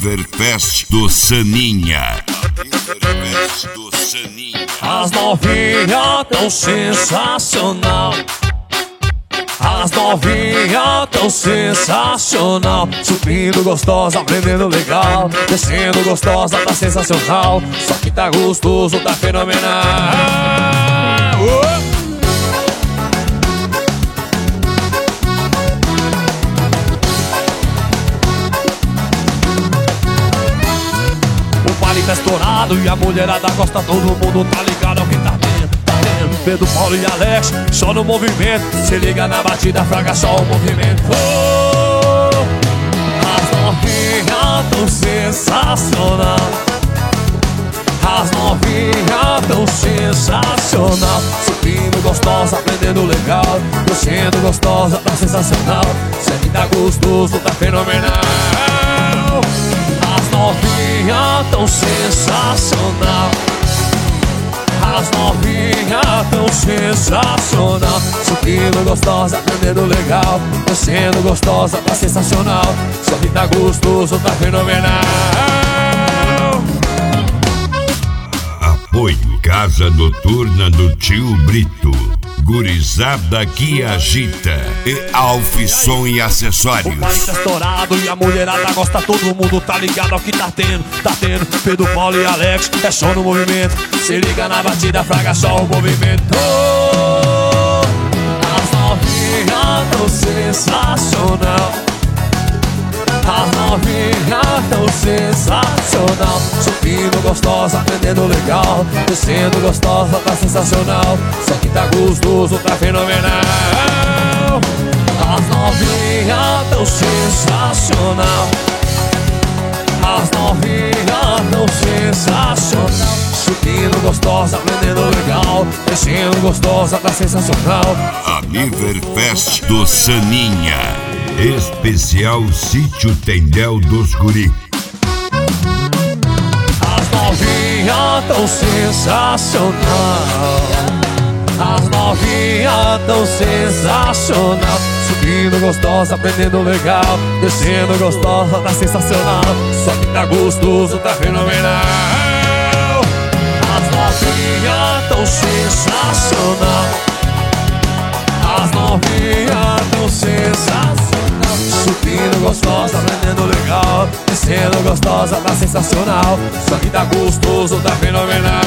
Riverfest do Saninha. Riverfest do Saninha. As novinhas tão sensacional. As novinhas tão sensacional. Subindo gostosa, aprendendo legal. Descendo gostosa, tá sensacional. Só que tá gostoso, tá fenomenal. O baile tá estourado e a mulherada gosta. Todo mundo tá ligado ao que tá vendo. Pedro, Paulo e Alex, só no movimento. Se liga na batida, fraga só o movimento. As novinhas tão sensacional. As novinhas tão sensacional. Subindo gostosa, aprendendo legal. Descendo gostosa, tá sensacional. Sempre tá gostoso, tá fenomenal. As novinhas tão sensacional. As novinhas tão sensacional. Subindo gostosa, aprendendo legal. Descendo gostosa, tá sensacional. Só que tá gostoso, tá fenomenal. Apoio Casa Noturna do Tio Brito. Gurizada que agita. E Alfisson e acessórios. O baile tá estourado e a mulherada gosta. Todo mundo tá ligado ao que tá tendo. Tá tendo Pedro, Paulo e Alex, é só no movimento. Se liga na batida, fraga só o movimento. As novinhas tão sensacional. As novinhas tão sensacional. Subindo gostosa, aprendendo legal. Descendo gostosa, tá sensacional. Só que tá gostoso, tá fenomenal. As novinhas tão sensacional. As novinhas tão sensacional. Subindo gostosa, aprendendo legal. Descendo gostosa, tá sensacional. A Riverfest do Saninha. Especial Sítio Tendel dos Guri. As novinhas tão sensacional. As novinhas tão sensacional. Subindo gostosa, aprendendo legal. Descendo gostosa, tá sensacional. Só que tá gostoso, tá fenomenal. As novinhas tão sensacional. As novinhas tão sensacional. Subindo gostosa, aprendendo legal. Descendo gostosa, tá sensacional. Só que tá gostoso, tá fenomenal.